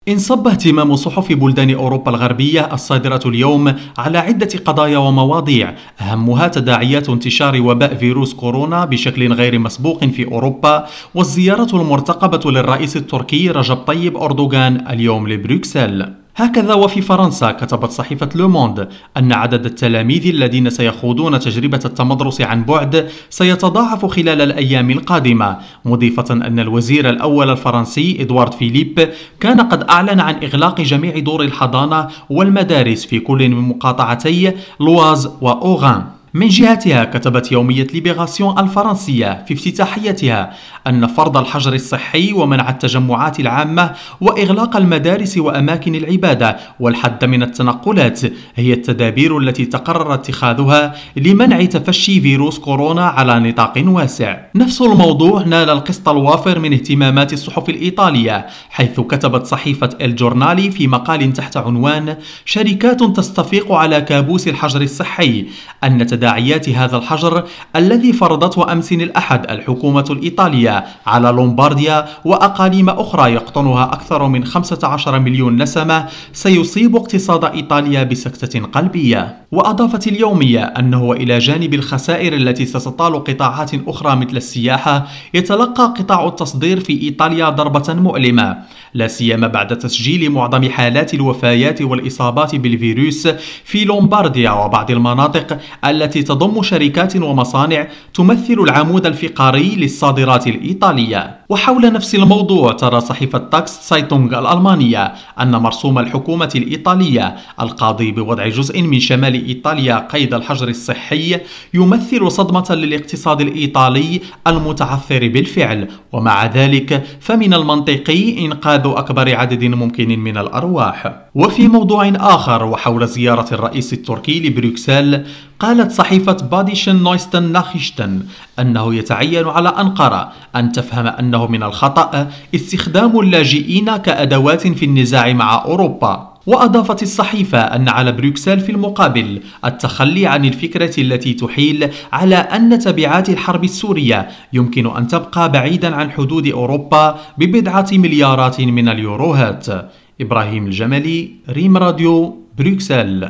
انصب اهتمام صحف بلدان أوروبا الغربية الصادرة اليوم على عدة قضايا ومواضيع، أهمها تداعيات انتشار وباء فيروس كورونا بشكل غير مسبوق في أوروبا، والزيارة المرتقبة للرئيس التركي رجب طيب أردوغان اليوم لبروكسل. هكذا وفي فرنسا كتبت صحيفة لوموند أن عدد التلاميذ الذين سيخوضون تجربة التمدرس عن بعد سيتضاعف خلال الأيام القادمة، مضيفة أن الوزير الأول الفرنسي إدوارد فيليب كان قد أعلن عن إغلاق جميع دور الحضانة والمدارس في كل من مقاطعتي لواز وأوغان. من جهتها كتبت يومية ليبراسيون الفرنسية في افتتاحيتها أن فرض الحجر الصحي ومنع التجمعات العامة وإغلاق المدارس وأماكن العبادة والحد من التنقلات هي التدابير التي تقرر اتخاذها لمنع تفشي فيروس كورونا على نطاق واسع. نفس الموضوع نال القسط الوافر من اهتمامات الصحف الإيطالية، حيث كتبت صحيفة الجورنالي في مقال تحت عنوان شركات تصطفيق على كابوس الحجر الصحي أن تداعيات هذا الحجر الذي فرضته أمس الأحد الحكومة الإيطالية على لومبارديا وأقاليم أخرى يقطنها أكثر من 15 مليون نسمة سيصيب اقتصاد إيطاليا بسكتة قلبية. وأضافت اليومية أنه إلى جانب الخسائر التي ستطال قطاعات أخرى مثل السياحة، يتلقى قطاع التصدير في إيطاليا ضربة مؤلمة، لا سيما بعد تسجيل معظم حالات الوفيات والإصابات بالفيروس في لومبارديا وبعض المناطق التي تضم شركات ومصانع تمثل العمود الفقري للصادرات الإيطالية. وحول نفس الموضوع ترى صحيفة تاكس سايتونغ الألمانية أن مرسوم الحكومة الإيطالية القاضي بوضع جزء من شمال إيطاليا قيد الحجر الصحي يمثل صدمة للاقتصاد الإيطالي المتعثر بالفعل، ومع ذلك فمن المنطقي إنقاذ أكبر عدد ممكن من الأرواح. وفي موضوع آخر وحول زيارة الرئيس التركي لبروكسل، قالت صحيفة باديشن نويستن ناخشتن أنه يتعين على أنقرة أن تفهم أنه من الخطأ استخدام اللاجئين كأدوات في النزاع مع أوروبا. وأضافت الصحيفة أن على بروكسل في المقابل التخلي عن الفكرة التي تحيل على أن تبعات الحرب السورية يمكن أن تبقى بعيدا عن حدود أوروبا ببضعة مليارات من اليوروهات. إبراهيم الجملي، ريم راديو، بروكسل.